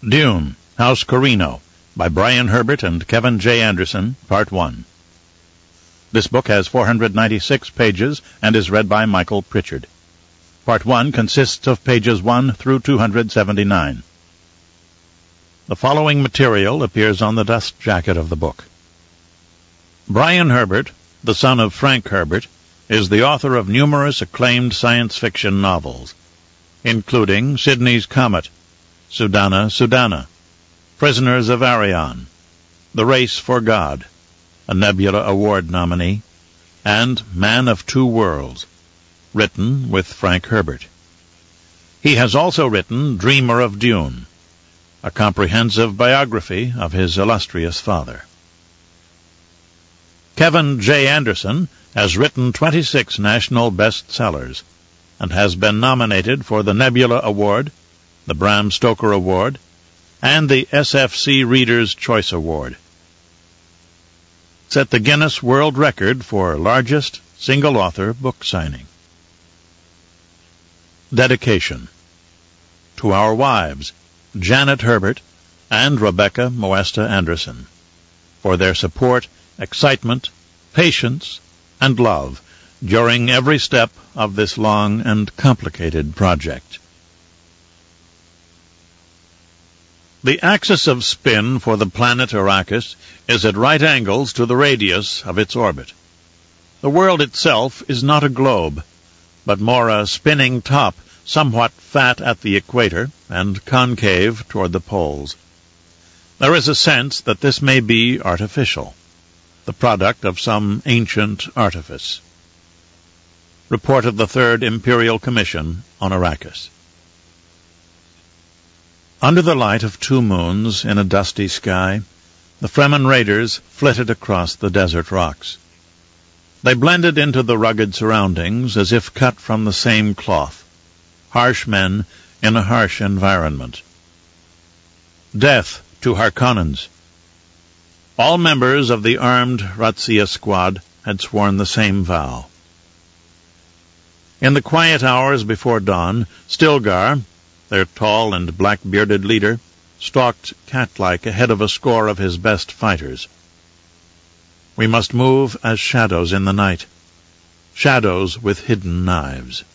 Dune, House Corrino, by Brian Herbert and Kevin J. Anderson, Part 1. This book has 496 pages and is read by Michael Pritchard. Part 1 consists of pages 1 through 279. The following material appears on the dust jacket of the book. Brian Herbert, the son of Frank Herbert, is the author of numerous acclaimed science fiction novels, including Sidney's Comet, Sudana, Sudana, Prisoners of Arion, The Race for God, a Nebula Award nominee, and Man of Two Worlds, written with Frank Herbert. He has also written Dreamer of Dune, a comprehensive biography of his illustrious father. Kevin J. Anderson has written 26 national bestsellers and has been nominated for the Nebula Award, the Bram Stoker Award, and the SFC Reader's Choice Award. Set the Guinness World Record for largest single-author book signing. Dedication to our wives, Janet Herbert and Rebecca Moesta Anderson, for their support, excitement, patience, and love during every step of this long and complicated project. The axis of spin for the planet Arrakis is at right angles to the radius of its orbit. The world itself is not a globe, but more a spinning top, somewhat fat at the equator and concave toward the poles. There is a sense that this may be artificial, the product of some ancient artifice. Report of the Third Imperial Commission on Arrakis. Under the light of 2 moons in a dusty sky, the Fremen raiders flitted across the desert rocks. They blended into the rugged surroundings as if cut from the same cloth, harsh men in a harsh environment. Death to Harkonnens. All members of the armed Razzia squad had sworn the same vow. In the quiet hours before dawn, Stilgar, their tall and black-bearded leader, stalked cat-like ahead of a score of his best fighters. We must move as shadows in the night, shadows with hidden knives.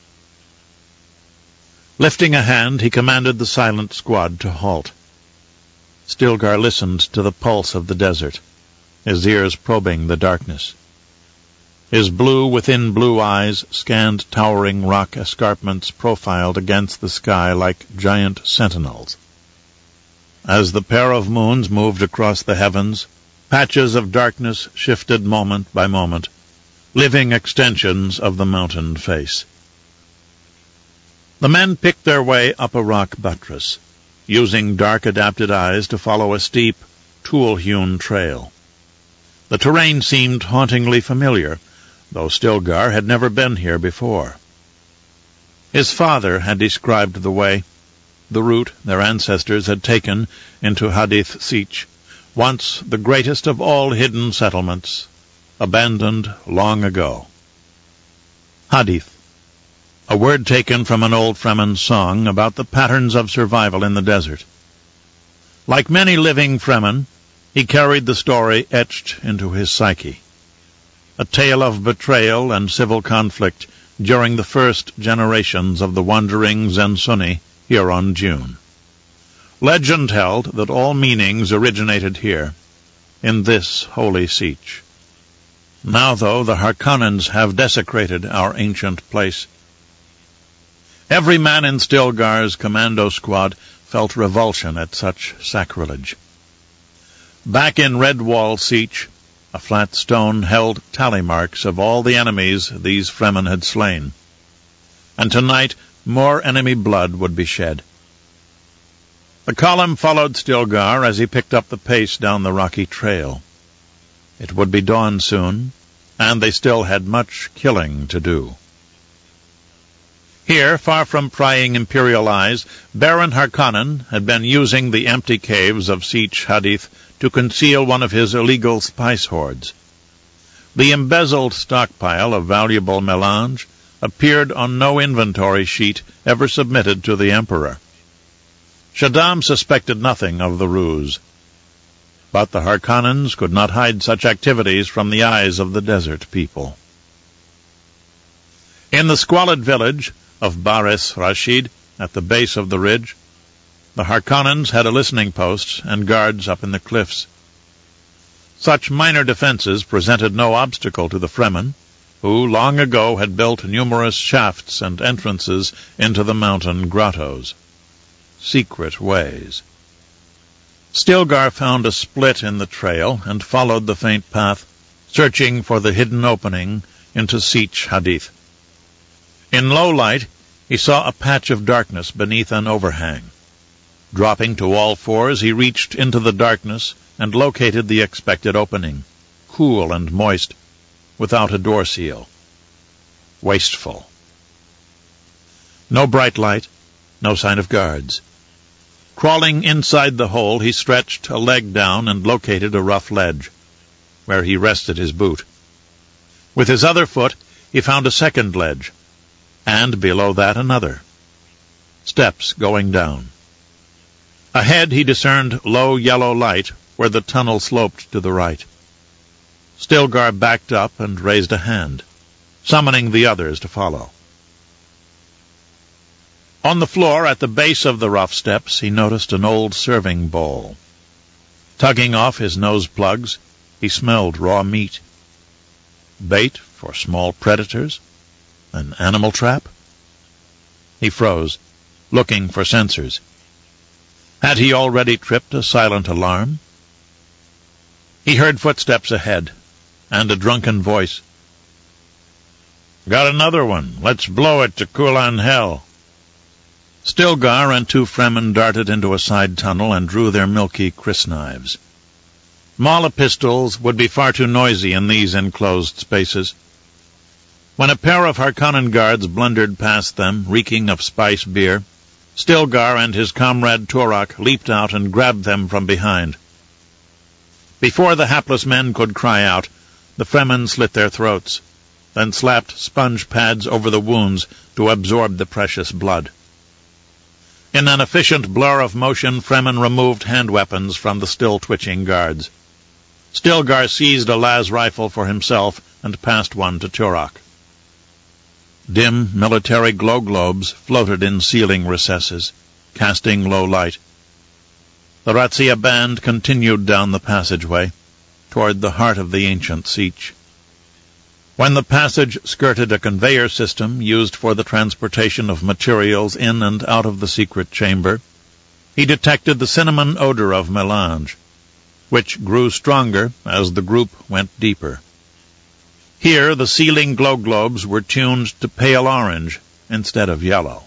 Lifting a hand, he commanded the silent squad to halt. Stilgar listened to the pulse of the desert, his ears probing the darkness. His blue-within-blue eyes scanned towering rock escarpments profiled against the sky like giant sentinels. As the pair of moons moved across the heavens, patches of darkness shifted moment by moment, living extensions of the mountain face. The men picked their way up a rock buttress, using dark-adapted eyes to follow a steep, tool-hewn trail. The terrain seemed hauntingly familiar, though Stilgar had never been here before. His father had described the way, the route their ancestors had taken into Hadith Sietch, once the greatest of all hidden settlements, abandoned long ago. Hadith, a word taken from an old Fremen song about the patterns of survival in the desert. Like many living Fremen, he carried the story etched into his psyche. A tale of betrayal and civil conflict during the first generations of the wandering Zensunni here on Dune. Legend held that all meanings originated here, in this holy Sietch. Now, though, the Harkonnens have desecrated our ancient place. Every man in Stilgar's commando squad felt revulsion at such sacrilege. Back in Redwall Sietch, a flat stone held tally marks of all the enemies these Fremen had slain. And tonight more enemy blood would be shed. The column followed Stilgar as he picked up the pace down the rocky trail. It would be dawn soon, and they still had much killing to do. Here, far from prying imperial eyes, Baron Harkonnen had been using the empty caves of Sietch Hadith to conceal one of his illegal spice hoards. The embezzled stockpile of valuable melange appeared on no inventory sheet ever submitted to the Emperor. Shaddam suspected nothing of the ruse. But the Harkonnens could not hide such activities from the eyes of the desert people. In the squalid village of Baris Rashid, at the base of the ridge, the Harkonnens had a listening post and guards up in the cliffs. Such minor defenses presented no obstacle to the Fremen, who long ago had built numerous shafts and entrances into the mountain grottos. Secret ways. Stilgar found a split in the trail and followed the faint path, searching for the hidden opening into Sich Hadith. In low light, he saw a patch of darkness beneath an overhang. Dropping to all fours, he reached into the darkness and located the expected opening, cool and moist, without a door seal. Wasteful. No bright light, no sign of guards. Crawling inside the hole, he stretched a leg down and located a rough ledge, where he rested his boot. With his other foot, he found a second ledge, and below that another. Steps going down. Ahead he discerned low yellow light where the tunnel sloped to the right. Stilgar backed up and raised a hand, summoning the others to follow. On the floor at the base of the rough steps he noticed an old serving bowl. Tugging off his nose plugs, he smelled raw meat. Bait for small predators? An animal trap? He froze, looking for sensors. Had he already tripped a silent alarm? He heard footsteps ahead, and a drunken voice. "Got another one. Let's blow it to Kulan Hell." Stilgar and two Fremen darted into a side tunnel and drew their milky crysknives. Mala pistols would be far too noisy in these enclosed spaces. When a pair of Harkonnen guards blundered past them, reeking of spice beer, Stilgar and his comrade Turak leaped out and grabbed them from behind. Before the hapless men could cry out, the Fremen slit their throats, then slapped sponge pads over the wounds to absorb the precious blood. In an efficient blur of motion, Fremen removed hand weapons from the still-twitching guards. Stilgar seized a las rifle for himself and passed one to Turak. Dim military glow globes floated in ceiling recesses, casting low light. The Razzia band continued down the passageway, toward the heart of the ancient Sich. When the passage skirted a conveyor system used for the transportation of materials in and out of the secret chamber, he detected the cinnamon odor of melange, which grew stronger as the group went deeper. Here the ceiling glow globes were tuned to pale orange instead of yellow.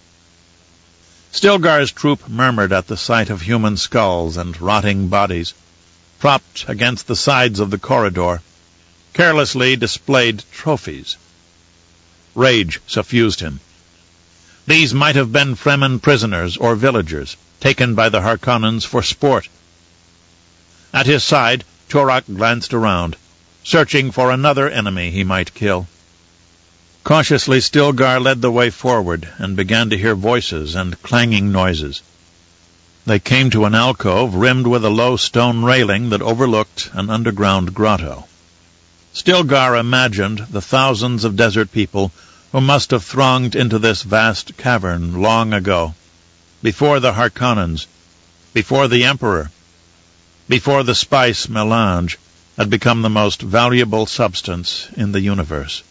Stilgar's troop murmured at the sight of human skulls and rotting bodies, propped against the sides of the corridor, carelessly displayed trophies. Rage suffused him. These might have been Fremen prisoners or villagers, taken by the Harkonnens for sport. At his side, Turak glanced around, searching for another enemy he might kill. Cautiously, Stilgar led the way forward and began to hear voices and clanging noises. They came to an alcove rimmed with a low stone railing that overlooked an underground grotto. Stilgar imagined the thousands of desert people who must have thronged into this vast cavern long ago, before the Harkonnens, before the Emperor, before the spice melange had become the most valuable substance in the universe.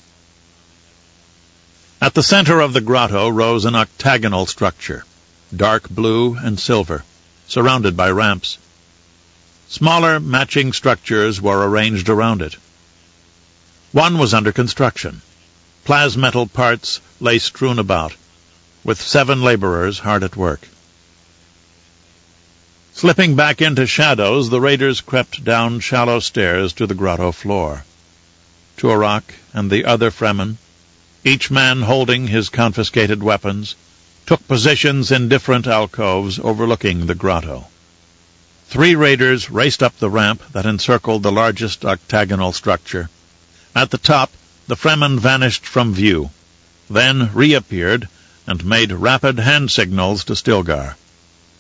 At the center of the grotto rose an octagonal structure, dark blue and silver, surrounded by ramps. Smaller matching structures were arranged around it. One was under construction. Plasmetal parts lay strewn about, with 7 laborers hard at work. Slipping back into shadows, the raiders crept down shallow stairs to the grotto floor. Turak and the other Fremen, each man holding his confiscated weapons, took positions in different alcoves overlooking the grotto. 3 raiders raced up the ramp that encircled the largest octagonal structure. At the top, the Fremen vanished from view, then reappeared and made rapid hand signals to Stilgar.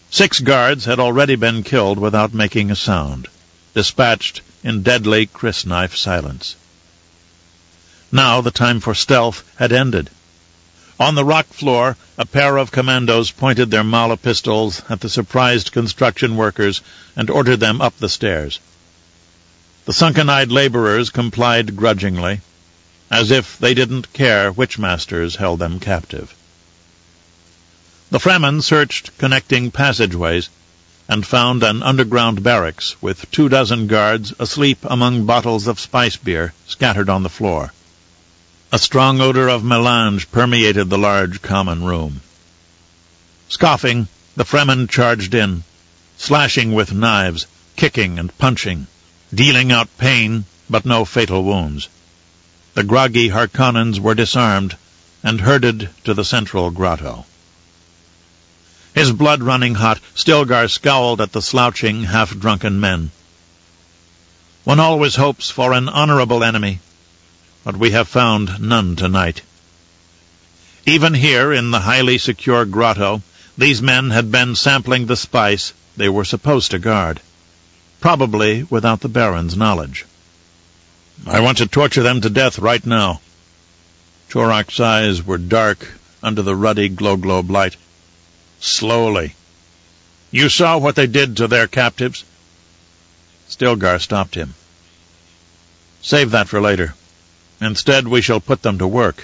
6 guards had already been killed without making a sound, dispatched in deadly crysknife silence. Now the time for stealth had ended. On the rock floor, a pair of commandos pointed their mala pistols at the surprised construction workers and ordered them up the stairs. The sunken-eyed laborers complied grudgingly, as if they didn't care which masters held them captive. The Fremen searched connecting passageways and found an underground barracks with 24 guards asleep among bottles of spice beer scattered on the floor. A strong odor of melange permeated the large common room. Scoffing, the Fremen charged in, slashing with knives, kicking and punching, dealing out pain but no fatal wounds. The groggy Harkonnens were disarmed and herded to the central grotto. His blood running hot, Stilgar scowled at the slouching, half-drunken men. One always hopes for an honorable enemy, but we have found none tonight. Even here, in the highly secure grotto, these men had been sampling the spice they were supposed to guard, probably without the Baron's knowledge. I want to torture them to death right now. Torak's eyes were dark under the ruddy glow-globe light. Slowly. You saw what they did to their captives? Stilgar stopped him. Save that for later. Instead, we shall put them to work.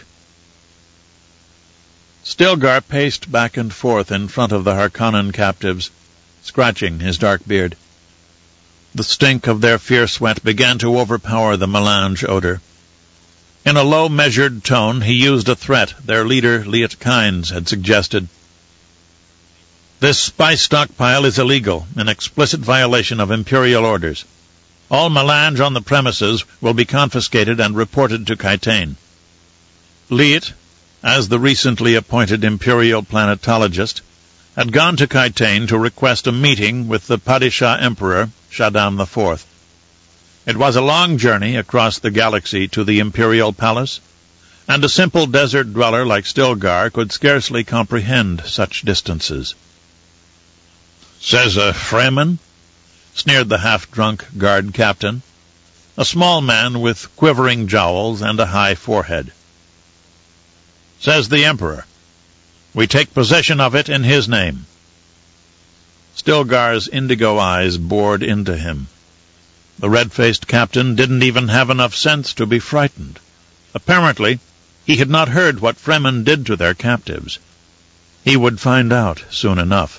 Stilgar paced back and forth in front of the Harkonnen captives, scratching his dark beard. The stink of their fierce sweat began to overpower the melange odor. In a low, measured tone, he used a threat their leader, Liet Kynes, had suggested. This spice stockpile is illegal, an explicit violation of Imperial orders. All melange on the premises will be confiscated and reported to Kytain. Liet, as the recently appointed Imperial planetologist, had gone to Kytain to request a meeting with the Padishah Emperor, Shaddam IV. It was a long journey across the galaxy to the Imperial Palace, and a simple desert dweller like Stilgar could scarcely comprehend such distances. Says a Fremen? Sneered the half-drunk guard captain, a small man with quivering jowls and a high forehead. Says the Emperor. We take possession of it in his name. Stilgar's indigo eyes bored into him. The red-faced captain didn't even have enough sense to be frightened. Apparently, he had not heard what Fremen did to their captives. He would find out soon enough.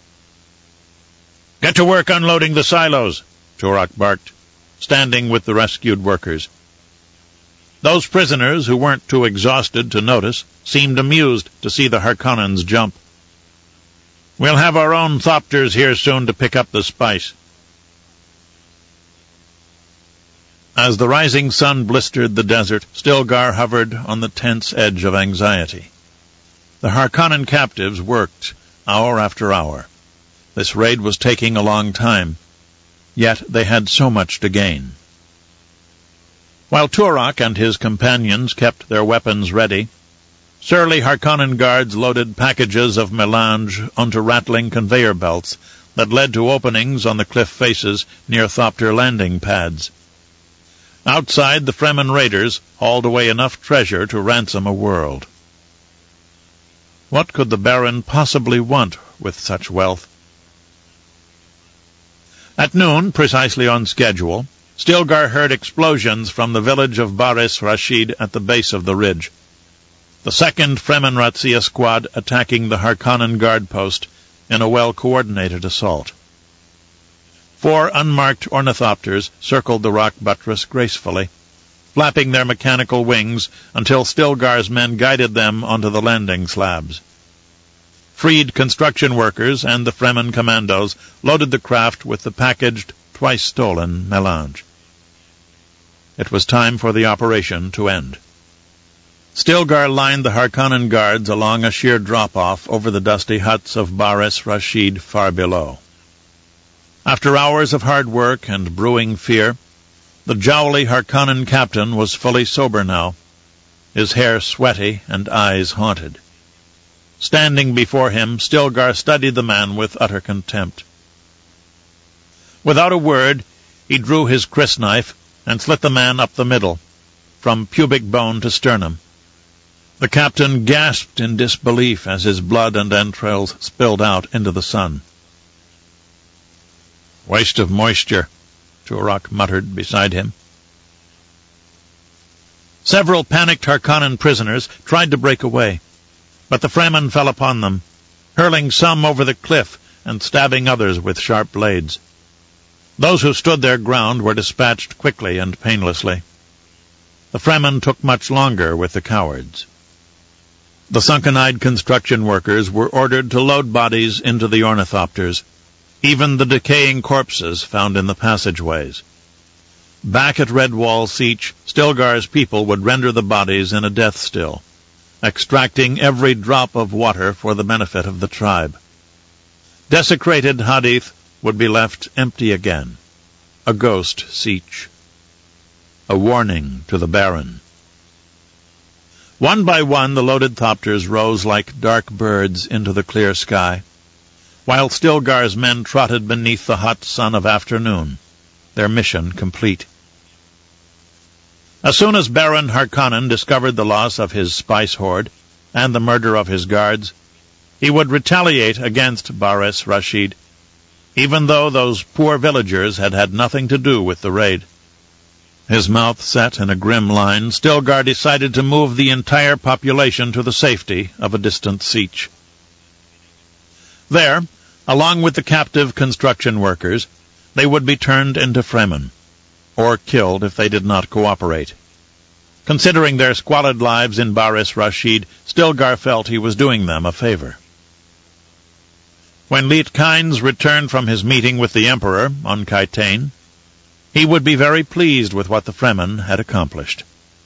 Get to work unloading the silos, Torak barked, standing with the rescued workers. Those prisoners, who weren't too exhausted to notice, seemed amused to see the Harkonnens jump. We'll have our own thopters here soon to pick up the spice. As the rising sun blistered the desert, Stilgar hovered on the tense edge of anxiety. The Harkonnen captives worked hour after hour. This raid was taking a long time, yet they had so much to gain. While Torak and his companions kept their weapons ready, surly Harkonnen guards loaded packages of melange onto rattling conveyor belts that led to openings on the cliff faces near Thopter landing pads. Outside, the Fremen raiders hauled away enough treasure to ransom a world. What could the Baron possibly want with such wealth? At noon, precisely on schedule, Stilgar heard explosions from the village of Baris Rashid at the base of the ridge. The 2nd Fremen Razzia squad attacking the Harkonnen guard post in a well-coordinated assault. 4 unmarked ornithopters circled the rock buttress gracefully, flapping their mechanical wings until Stilgar's men guided them onto the landing slabs. Freed construction workers and the Fremen commandos loaded the craft with the packaged, twice-stolen melange. It was time for the operation to end. Stilgar lined the Harkonnen guards along a sheer drop-off over the dusty huts of Baris Rashid far below. After hours of hard work and brewing fear, the jowly Harkonnen captain was fully sober now, his hair sweaty and eyes haunted. Standing before him, Stilgar studied the man with utter contempt. Without a word, he drew his crysknife and slit the man up the middle, from pubic bone to sternum. The captain gasped in disbelief as his blood and entrails spilled out into the sun. "Waste of moisture," Turak muttered beside him. Several panicked Harkonnen prisoners tried to break away, but the Fremen fell upon them, hurling some over the cliff and stabbing others with sharp blades. Those who stood their ground were dispatched quickly and painlessly. The Fremen took much longer with the cowards. The sunken-eyed construction workers were ordered to load bodies into the ornithopters, even the decaying corpses found in the passageways. Back at Redwall Sietch, Stilgar's people would render the bodies in a death still, extracting every drop of water for the benefit of the tribe. Desecrated Hadith would be left empty again, a ghost Sietch, a warning to the Baron. One by one the loaded thopters rose like dark birds into the clear sky, while Stilgar's men trotted beneath the hot sun of afternoon, their mission complete. As soon as Baron Harkonnen discovered the loss of his spice hoard and the murder of his guards, he would retaliate against Bares Rashid, even though those poor villagers had had nothing to do with the raid. His mouth set in a grim line, Stilgar decided to move the entire population to the safety of a distant Sietch. There, along with the captive construction workers, they would be turned into Fremen, or killed if they did not cooperate. Considering their squalid lives in Bares Rashid, Stilgar felt he was doing them a favor. When Liet Kynes returned from his meeting with the Emperor on Kytain, he would be very pleased with what the Fremen had accomplished.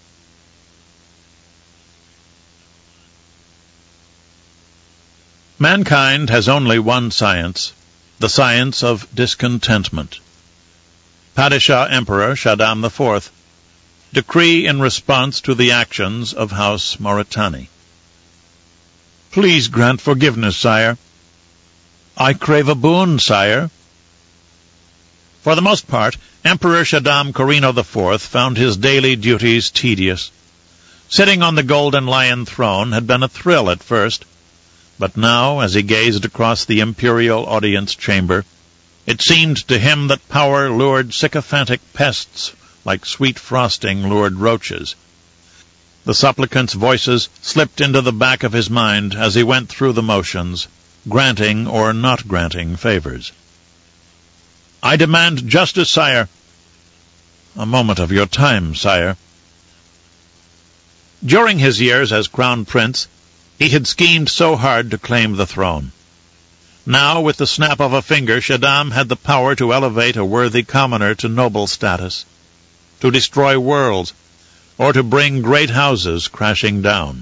Mankind has only one science, the science of discontentment. Padishah Emperor Shaddam IV, decree in response to the actions of House Moritani. "Please grant forgiveness, sire." "I crave a boon, sire." For the most part, Emperor Shaddam Corrino IV found his daily duties tedious. Sitting on the Golden Lion throne had been a thrill at first, but now, as he gazed across the imperial audience chamber, it seemed to him that power lured sycophantic pests like sweet frosting lured roaches. The supplicants' voices slipped into the back of his mind as he went through the motions, granting or not granting favors. "I demand justice, sire." "A moment of your time, sire." During his years as crown prince, he had schemed so hard to claim the throne. Now, with the snap of a finger, Shaddam had the power to elevate a worthy commoner to noble status, to destroy worlds, or to bring great houses crashing down.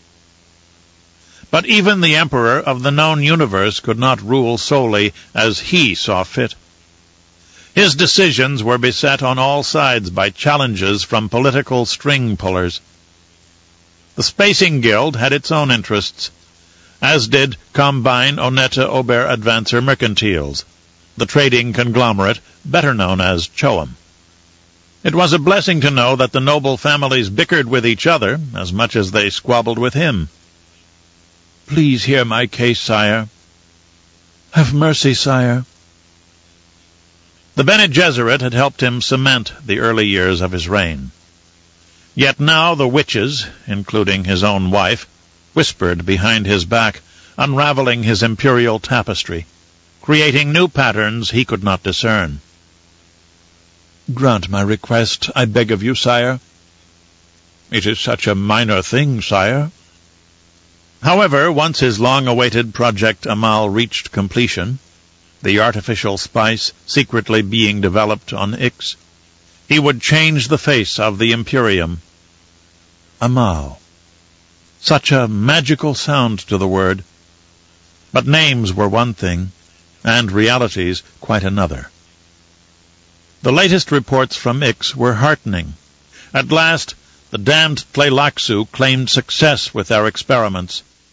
But even the emperor of the known universe could not rule solely as he saw fit. His decisions were beset on all sides by challenges from political string-pullers. The Spacing Guild had its own interests, as did Combine Oneta Ober Advancer Mercantiles, the trading conglomerate better known as Choam. It was a blessing to know that the noble families bickered with each other as much as they squabbled with him. "Please hear my case, sire." "Have mercy, sire." The Bene Gesserit had helped him cement the early years of his reign. Yet now the witches, including his own wife, whispered behind his back, unraveling his imperial tapestry, creating new patterns he could not discern. "Grant my request, I beg of you, sire." "It is such a minor thing, sire." However, once his long-awaited Project Amal reached completion, the artificial spice secretly being developed on Ix, he would change the face of the Imperium. Amal. Such a magical sound to the word. But names were one thing, and realities quite another. The latest reports from Ix were heartening. At last, the damned Tleilaxu claimed success with their experiments,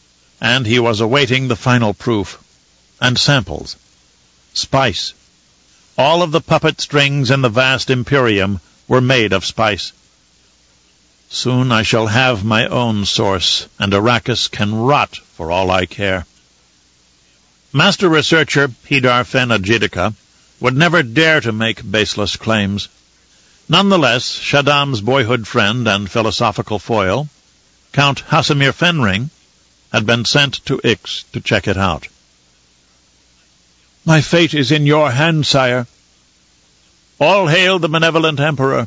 and he was awaiting the final proof. And samples. Spice. All of the puppet strings in the vast Imperium were made of spice. Soon I shall have my own source, and Arrakis can rot for all I care. Master researcher Hidar Fen-Adjidika would never dare to make baseless claims. Nonetheless, Shaddam's boyhood friend and philosophical foil, Count Hasimir Fenring, had been sent to Ix to check it out. "My fate is in your hands, sire." "All hail the benevolent Emperor."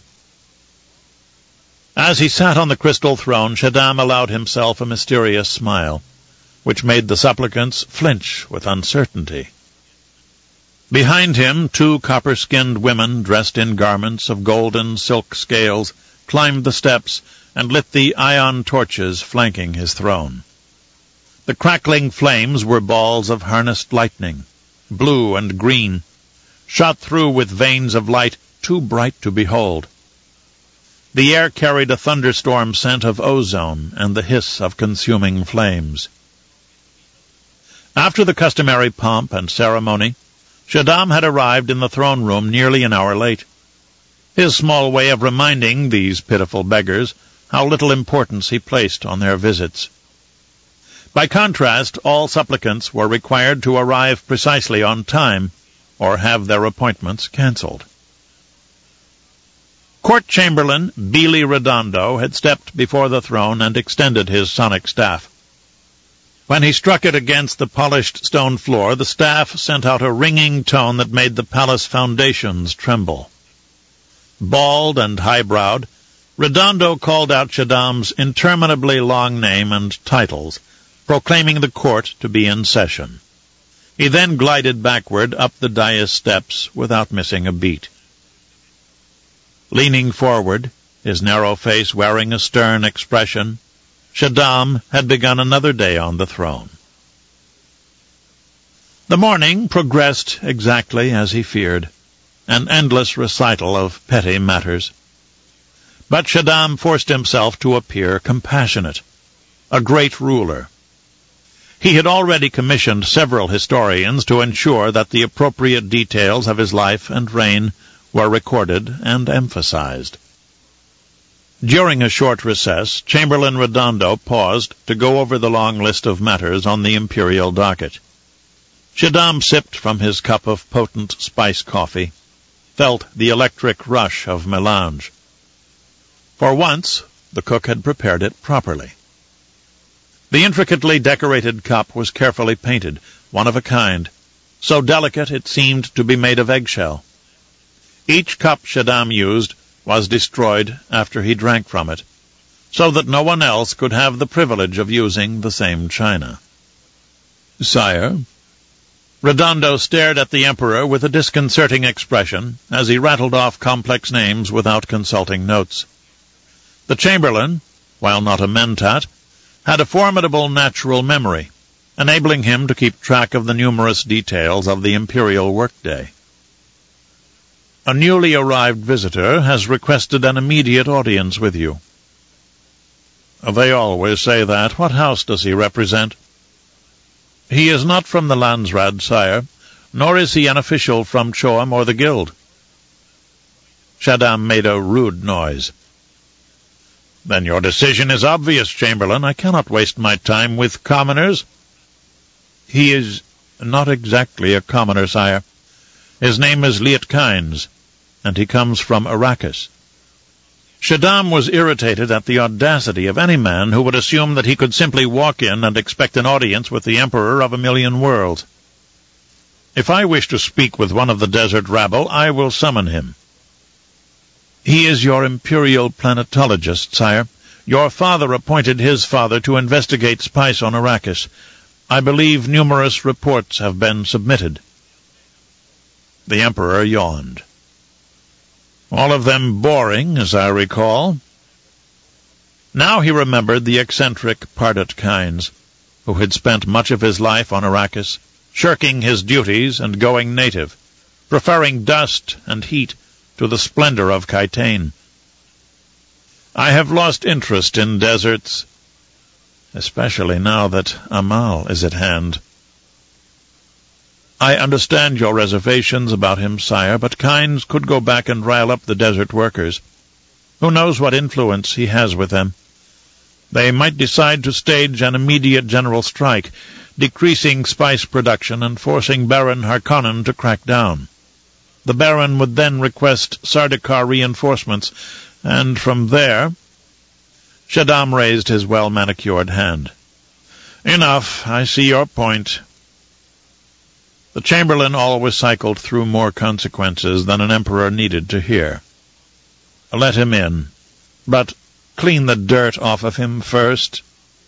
As he sat on the crystal throne, Shaddam allowed himself a mysterious smile, which made the supplicants flinch with uncertainty. Behind him, 2 copper-skinned women dressed in garments of golden silk scales climbed the steps and lit the ion torches flanking his throne. The crackling flames were balls of harnessed lightning, blue and green, shot through with veins of light too bright to behold. The air carried a thunderstorm scent of ozone and the hiss of consuming flames. After the customary pomp and ceremony, Shaddam had arrived in the throne room nearly an hour late, his small way of reminding these pitiful beggars how little importance he placed on their visits. By contrast, all supplicants were required to arrive precisely on time, or have their appointments cancelled. Court Chamberlain Bili Redondo had stepped before the throne and extended his sonic staff. When he struck it against the polished stone floor, the staff sent out a ringing tone that made the palace foundations tremble. Bald and high-browed, Redondo called out Shaddam's interminably long name and titles, proclaiming the court to be in session. He then glided backward up the dais steps without missing a beat. Leaning forward, his narrow face wearing a stern expression, Shaddam had begun another day on the throne. The morning progressed exactly as he feared, an endless recital of petty matters. But Shaddam forced himself to appear compassionate, a great ruler. He had already commissioned several historians to ensure that the appropriate details of his life and reign were recorded and emphasized. During a short recess, Chamberlain Redondo paused to go over the long list of matters on the imperial docket. Shaddam sipped from his cup of potent spice coffee, felt the electric rush of melange. For once, the cook had prepared it properly. The intricately decorated cup was carefully painted, one of a kind, so delicate it seemed to be made of eggshell. Each cup Shaddam used was destroyed after he drank from it, so that no one else could have the privilege of using the same china. "Sire?" Redondo stared at the Emperor with a disconcerting expression as he rattled off complex names without consulting notes. The Chamberlain, while not a mentat, had a formidable natural memory, enabling him to keep track of the numerous details of the imperial workday. "A newly arrived visitor has requested an immediate audience with you." "They always say that. What house does he represent?" "He is not from the Landsraad, sire, nor is he an official from Choam or the Guild." Shaddam made a rude noise. "Then your decision is obvious, Chamberlain. I cannot waste my time with commoners." "He is not exactly a commoner, sire. His name is Liet Kynes, and he comes from Arrakis." Shaddam was irritated at the audacity of any man who would assume that he could simply walk in and expect an audience with the Emperor of a million worlds. "If I wish to speak with one of the desert rabble, I will summon him." "He is your imperial planetologist, sire. Your father appointed his father to investigate spice on Arrakis. I believe numerous reports have been submitted." The Emperor yawned. "All of them boring, as I recall." Now he remembered the eccentric Pardot Kynes, who had spent much of his life on Arrakis, shirking his duties and going native, preferring dust and heat to the splendor of Kytane. "I have lost interest in deserts." especially now that Amal is at hand. I understand your reservations about him, sire, but Kynes could go back and rile up the desert workers. Who knows what influence he has with them? They might decide to stage an immediate general strike, decreasing spice production and forcing Baron Harkonnen to crack down. The Baron would then request Sardaukar reinforcements, and from there... Shaddam raised his well-manicured hand. Enough, I see your point. The Chamberlain always cycled through more consequences than an emperor needed to hear. Let him in, but clean the dirt off of him first.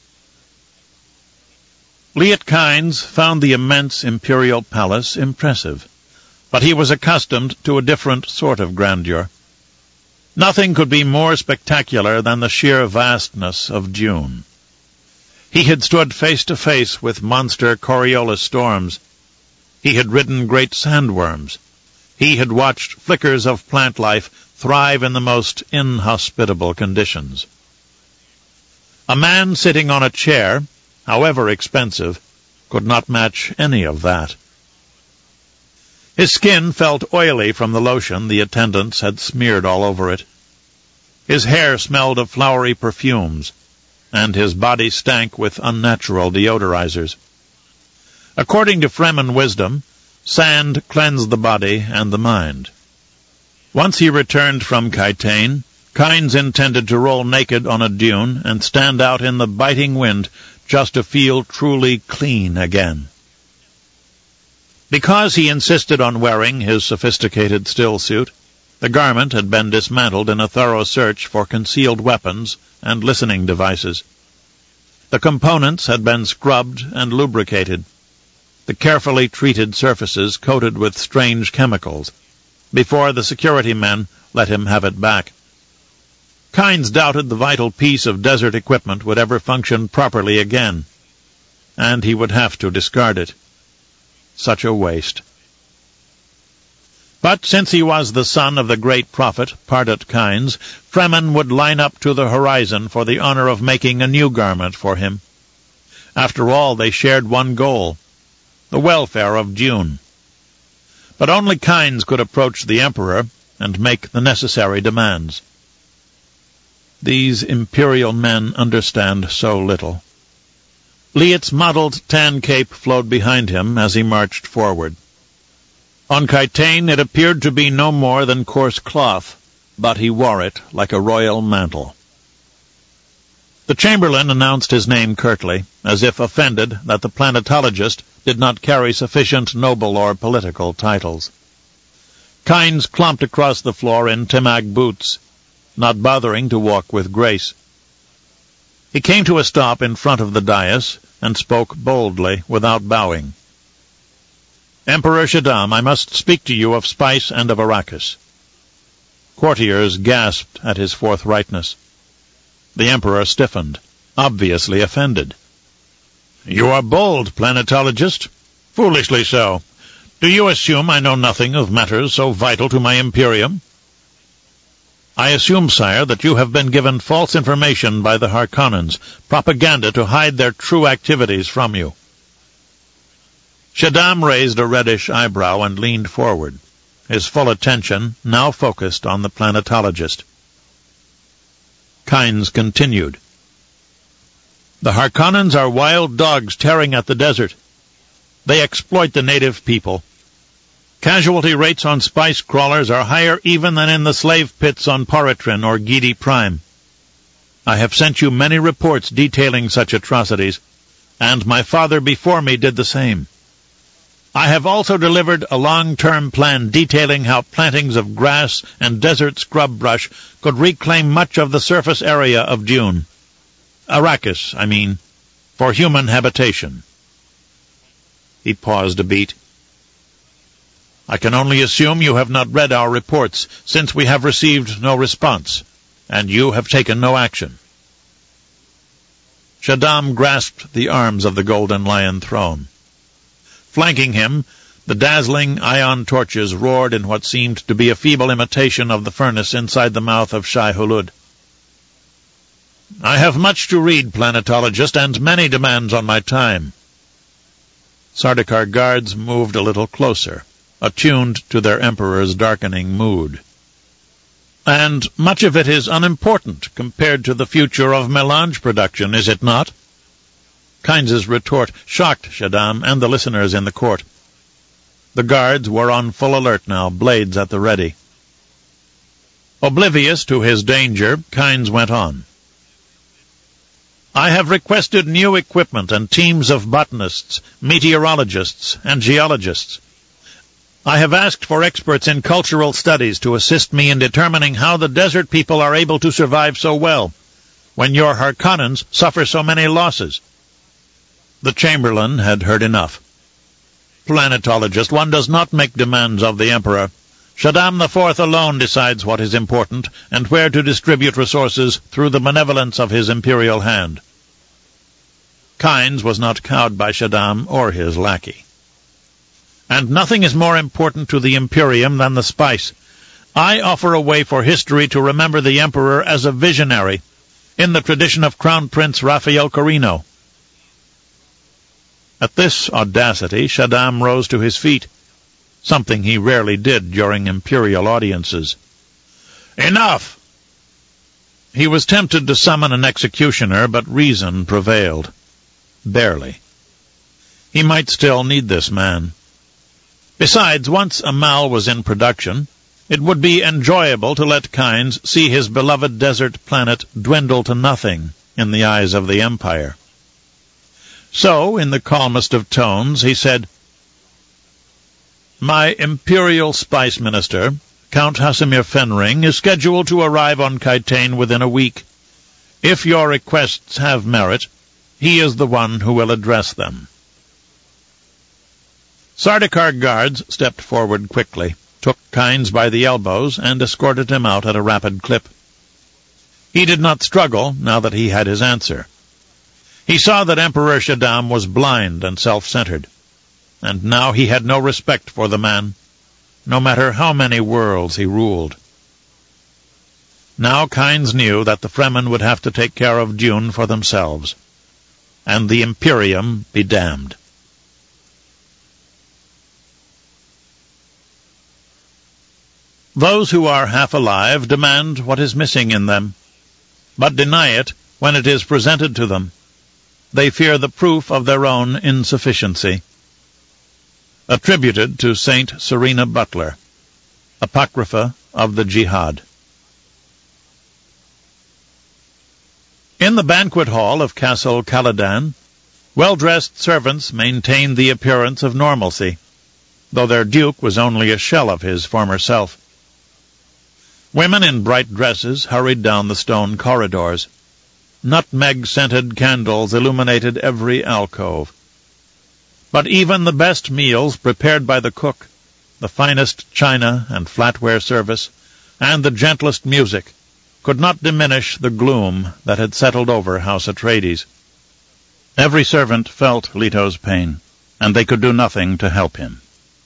Liet Kynes found the immense imperial palace impressive, but he was accustomed to a different sort of grandeur. Nothing could be more spectacular than the sheer vastness of Dune. He had stood face to face with monster Coriolis storms. He had ridden great sandworms. He had watched flickers of plant life thrive in the most inhospitable conditions. A man sitting on a chair, however expensive, could not match any of that. His skin felt oily from the lotion the attendants had smeared all over it. His hair smelled of flowery perfumes, and his body stank with unnatural deodorizers. According to Fremen wisdom, sand cleansed the body and the mind. Once he returned from Kytane, Kynes intended to roll naked on a dune and stand out in the biting wind just to feel truly clean again. Because he insisted on wearing his sophisticated still suit, the garment had been dismantled in a thorough search for concealed weapons and listening devices. The components had been scrubbed and lubricated, the carefully treated surfaces coated with strange chemicals, before the security men let him have it back. Kynes doubted the vital piece of desert equipment would ever function properly again, and he would have to discard it. Such a waste. But since he was the son of the great prophet, Pardot Kynes, Fremen would line up to the horizon for the honor of making a new garment for him. After all, they shared one goal, the welfare of Dune. But only Kynes could approach the Emperor and make the necessary demands. These imperial men understand so little. Liet's mottled tan cape flowed behind him as he marched forward. On Kytane it appeared to be no more than coarse cloth, but he wore it like a royal mantle. The Chamberlain announced his name curtly, as if offended that the planetologist did not carry sufficient noble or political titles. Kynes clumped across the floor in Temag boots, not bothering to walk with grace. He came to a stop in front of the dais and spoke boldly, without bowing. Emperor Shaddam, I must speak to you of spice and of Arrakis. Courtiers gasped at his forthrightness. The Emperor stiffened, obviously offended. You are bold, planetologist. Foolishly so. Do you assume I know nothing of matters so vital to my Imperium? I assume, sire, that you have been given false information by the Harkonnens, propaganda to hide their true activities from you. Shaddam raised a reddish eyebrow and leaned forward, his full attention now focused on the planetologist. Kynes continued. The Harkonnens are wild dogs tearing at the desert. They exploit the native people. Casualty rates on spice crawlers are higher even than in the slave pits on Poritrin or Gidi Prime. I have sent you many reports detailing such atrocities, and my father before me did the same. I have also delivered a long-term plan detailing how plantings of grass and desert scrub brush could reclaim much of the surface area of Dune. Arrakis, I mean, for human habitation. He paused a beat. I can only assume you have not read our reports, since we have received no response, and you have taken no action. Shaddam grasped the arms of the Golden Lion throne. Flanking him, the dazzling ion torches roared in what seemed to be a feeble imitation of the furnace inside the mouth of Shai-Hulud. I have much to read, planetologist, and many demands on my time. Sardaukar guards moved a little closer, attuned to their emperor's darkening mood. And much of it is unimportant compared to the future of melange production, is it not? Kynes's retort shocked Shaddam and the listeners in the court. The guards were on full alert now, blades at the ready. Oblivious to his danger, Kynes went on. I have requested new equipment and teams of botanists, meteorologists, and geologists. I have asked for experts in cultural studies to assist me in determining how the desert people are able to survive so well, when your Harkonnens suffer so many losses. The Chamberlain had heard enough. Planetologist, one does not make demands of the Emperor. Shaddam IV alone decides what is important and where to distribute resources through the benevolence of his imperial hand. Kynes was not cowed by Shaddam or his lackey. And nothing is more important to the Imperium than the spice. I offer a way for history to remember the Emperor as a visionary, in the tradition of Crown Prince Raphael Corino. At this audacity, Shaddam rose to his feet, something he rarely did during imperial audiences. Enough! He was tempted to summon an executioner, but reason prevailed. Barely. He might still need this man. Besides, once Amal was in production, it would be enjoyable to let Kynes see his beloved desert planet dwindle to nothing in the eyes of the Empire. So, in the calmest of tones, he said, My Imperial Spice Minister, Count Hasimir Fenring, is scheduled to arrive on Kytain within a week. If your requests have merit, he is the one who will address them. Sardaukar guards stepped forward quickly, took Kynes by the elbows, and escorted him out at a rapid clip. He did not struggle now that he had his answer. He saw that Emperor Shaddam was blind and self-centered, and now he had no respect for the man, no matter how many worlds he ruled. Now Kynes knew that the Fremen would have to take care of Dune for themselves, and the Imperium be damned. Those who are half alive demand what is missing in them, but deny it when it is presented to them. They fear the proof of their own insufficiency. Attributed to Saint Serena Butler, Apocrypha of the Jihad. In the banquet hall of Castle Caladan, well-dressed servants maintained the appearance of normalcy, though their duke was only a shell of his former self. Women in bright dresses hurried down the stone corridors. Nutmeg-scented candles illuminated every alcove. But even the best meals prepared by the cook, the finest china and flatware service, and the gentlest music could not diminish the gloom that had settled over House Atreides. Every servant felt Leto's pain, and they could do nothing to help him.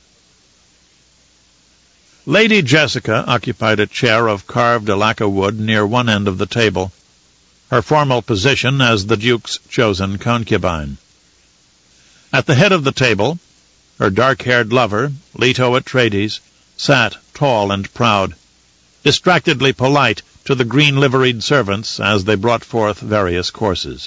Lady Jessica occupied a chair of carved Alaka wood near one end of the table, her formal position as the Duke's chosen concubine. At the head of the table, her dark-haired lover, Leto Atreides, sat tall and proud, distractedly polite to the green-liveried servants as they brought forth various courses.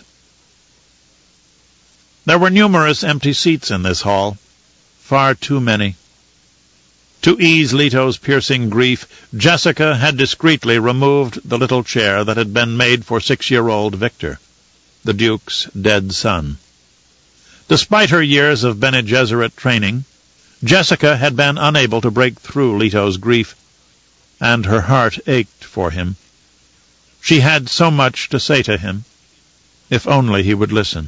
There were numerous empty seats in this hall, far too many. To ease Leto's piercing grief, Jessica had discreetly removed the little chair that had been made for 6-year-old Victor, the Duke's dead son. Despite her years of Bene Gesserit training, Jessica had been unable to break through Leto's grief, and her heart ached for him. She had so much to say to him, if only he would listen.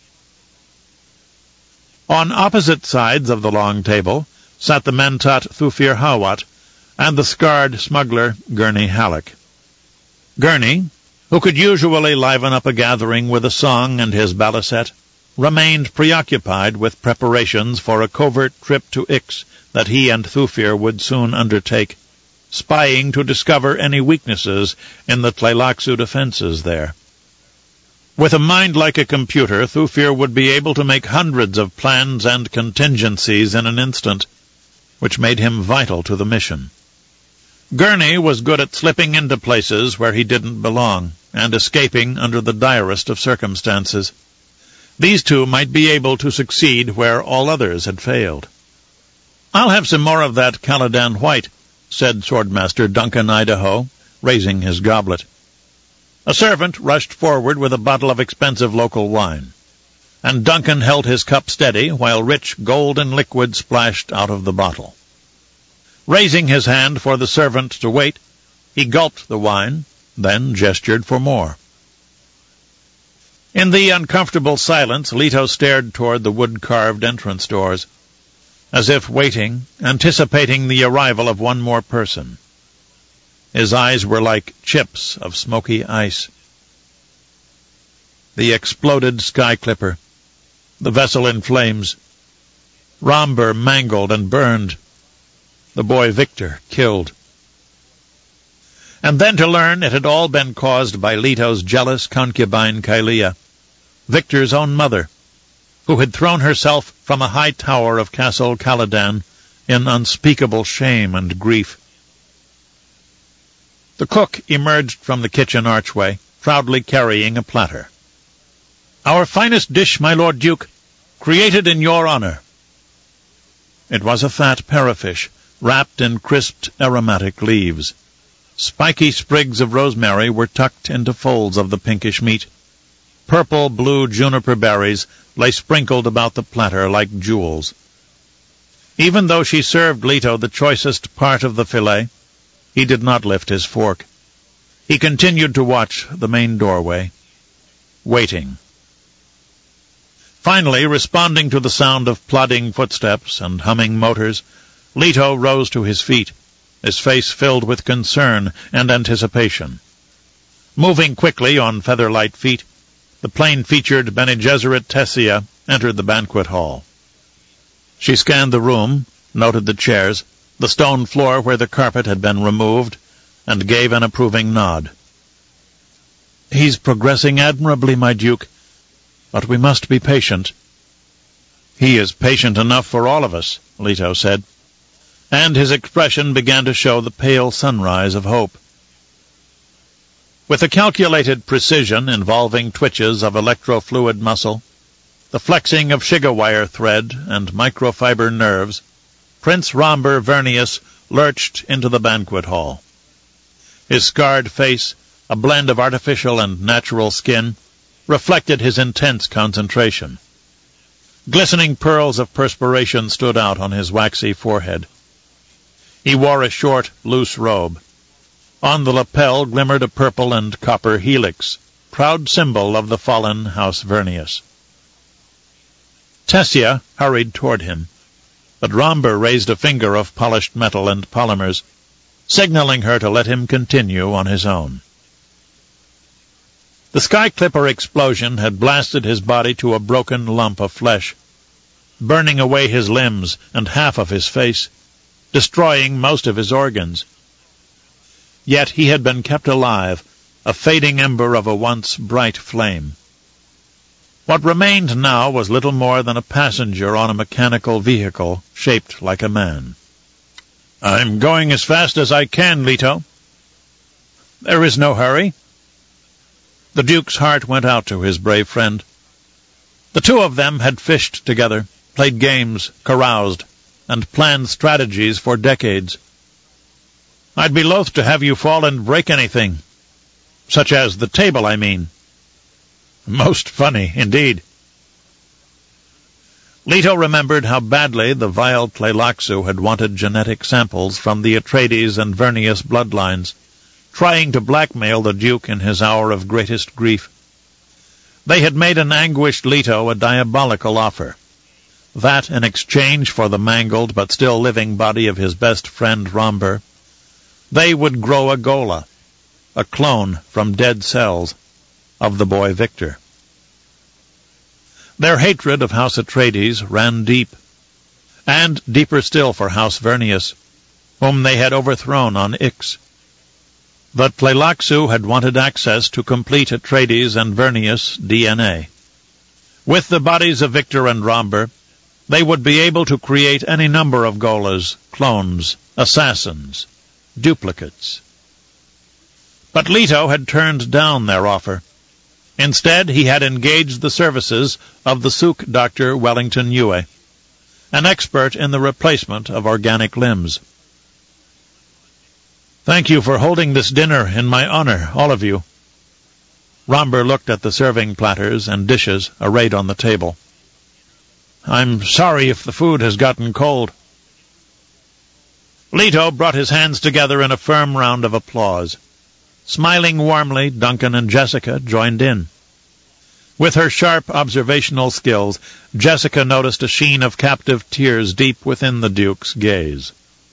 On opposite sides of the long table sat the Mentat Thufir Hawat and the scarred smuggler Gurney Halleck. Gurney, who could usually liven up a gathering with a song and his balisette, remained preoccupied with preparations for a covert trip to Ix that he and Thufir would soon undertake, spying to discover any weaknesses in the Tleilaxu defenses there. With a mind like a computer, Thufir would be able to make hundreds of plans and contingencies in an instant, which made him vital to the mission. Gurney was good at slipping into places where he didn't belong, and escaping under the direst of circumstances. These two might be able to succeed where all others had failed. "I'll have some more of that Caladan White," said Swordmaster Duncan Idaho, raising his goblet. A servant rushed forward with a bottle of expensive local wine, and Duncan held his cup steady while rich golden liquid splashed out of the bottle. Raising his hand for the servant to wait, he gulped the wine, then gestured for more. In the uncomfortable silence, Leto stared toward the wood-carved entrance doors, as if waiting, anticipating the arrival of one more person. His eyes were like chips of smoky ice. The exploded sky clipper, the vessel in flames, Romber mangled and burned, the boy Victor killed. And then to learn it had all been caused by Leto's jealous concubine Kalia, Victor's own mother, who had thrown herself from a high tower of Castle Caladan in unspeakable shame and grief. The cook emerged from the kitchen archway, proudly carrying a platter. "Our finest dish, my Lord Duke, created in your honor." It was a fat parrotfish, wrapped in crisped aromatic leaves. Spiky sprigs of rosemary were tucked into folds of the pinkish meat. Purple-blue juniper berries lay sprinkled about the platter like jewels. Even though she served Leto the choicest part of the fillet, he did not lift his fork. He continued to watch the main doorway, waiting. Finally, responding to the sound of plodding footsteps and humming motors, Leto rose to his feet, his face filled with concern and anticipation. Moving quickly on feather-light feet, the plain-featured Bene Gesserit Tessia entered the banquet hall. She scanned the room, noted the chairs, the stone floor where the carpet had been removed, and gave an approving nod. "He's progressing admirably, my Duke, but we must be patient." "He is patient enough for all of us," Leto said, and his expression began to show the pale sunrise of hope. With a calculated precision involving twitches of electrofluid muscle, the flexing of Shiga-wire thread and microfiber nerves, Prince Romber Vernius lurched into the banquet hall. His scarred face, a blend of artificial and natural skin, reflected his intense concentration. Glistening pearls of perspiration stood out on his waxy forehead. He wore a short, loose robe. On the lapel glimmered a purple and copper helix, proud symbol of the fallen House Vernius. Tessia hurried toward him, but Romber raised a finger of polished metal and polymers, signaling her to let him continue on his own. The sky clipper explosion had blasted his body to a broken lump of flesh, burning away his limbs and half of his face, destroying most of his organs. Yet he had been kept alive, a fading ember of a once bright flame. What remained now was little more than a passenger on a mechanical vehicle shaped like a man. "I'm going as fast as I can, Leto." "There is no hurry." The Duke's heart went out to his brave friend. The two of them had fished together, played games, caroused, and planned strategies for decades. "I'd be loath to have you fall and break anything. Such as the table, I mean." "Most funny, indeed." Leto remembered how badly the vile Tleilaxu had wanted genetic samples from the Atreides and Vernius bloodlines, trying to blackmail the Duke in his hour of greatest grief. They had made an anguished Leto a diabolical offer. That in exchange for the mangled but still living body of his best friend Romber, they would grow a Gola, a clone from dead cells, of the boy Victor. Their hatred of House Atreides ran deep, and deeper still for House Vernius, whom they had overthrown on Ix. that Tleilaxu had wanted access to complete Atreides and Vernius DNA. With the bodies of Victor and Romber, they would be able to create any number of Gholas, clones, assassins, duplicates. But Leto had turned down their offer. Instead, he had engaged the services of the Suk Dr. Wellington Yueh, an expert in the replacement of organic limbs. "Thank you for holding this dinner in my honor, all of you." Romber looked at the serving platters and dishes arrayed on the table. "I'm sorry if the food has gotten cold." Leto brought his hands together in a firm round of applause. Smiling warmly, Duncan and Jessica joined in. With her sharp observational skills, Jessica noticed a sheen of captive tears deep within the Duke's gaze.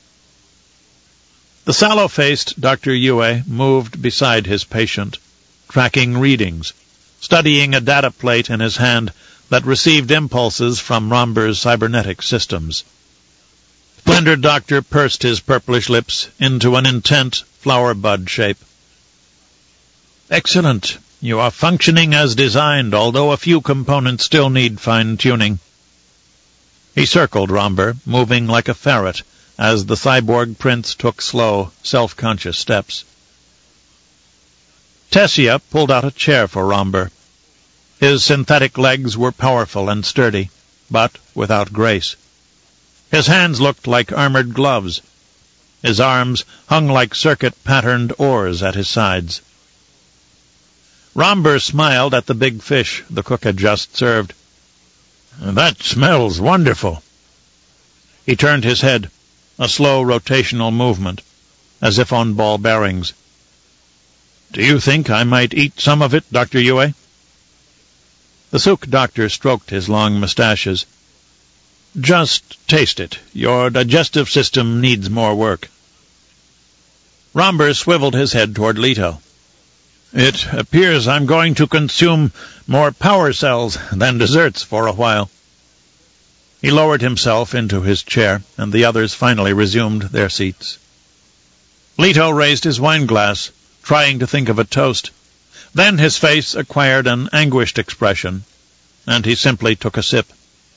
The sallow-faced Dr. Yueh moved beside his patient, tracking readings, studying a data plate in his hand that received impulses from Romber's cybernetic systems. Splendor Doctor pursed his purplish lips into an intent flower bud shape. "Excellent. You are functioning as designed, although a few components still need fine-tuning." He circled Romber, moving like a ferret, as the cyborg prince took slow, self-conscious steps. Tessia pulled out a chair for Romber. His synthetic legs were powerful and sturdy, but without grace. His hands looked like armored gloves. His arms hung like circuit-patterned oars at his sides. Romber smiled at the big fish the cook had just served. "That smells wonderful." He turned his head, a slow rotational movement, as if on ball bearings. "Do you think I might eat some of it, Dr. Yueh?" The Suk Doctor stroked his long mustaches. "Just taste it. Your digestive system needs more work." Romber swiveled his head toward Leto. "It appears I'm going to consume more power cells than desserts for a while." He lowered himself into his chair, and the others finally resumed their seats. Leto raised his wineglass, trying to think of a toast. Then his face acquired an anguished expression, and he simply took a sip.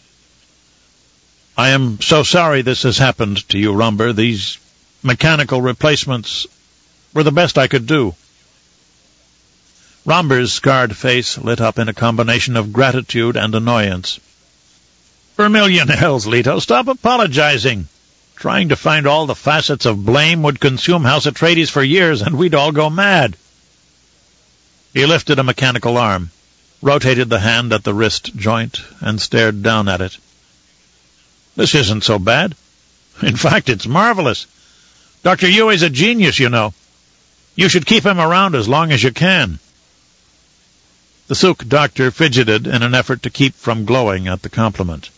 "I am so sorry this has happened to you, Romber. These mechanical replacements were the best I could do." Romber's scarred face lit up in a combination of gratitude and annoyance. "Vermilion hells, Leto, stop apologizing. Trying to find all the facets of blame would consume House Atreides for years, and we'd all go mad." He lifted a mechanical arm, rotated the hand at the wrist joint, and stared down at it. "This isn't so bad. In fact, it's marvelous. Dr. Yueh's a genius, you know. You should keep him around as long as you can." The Suk Doctor fidgeted in an effort to keep from glowing at the compliment.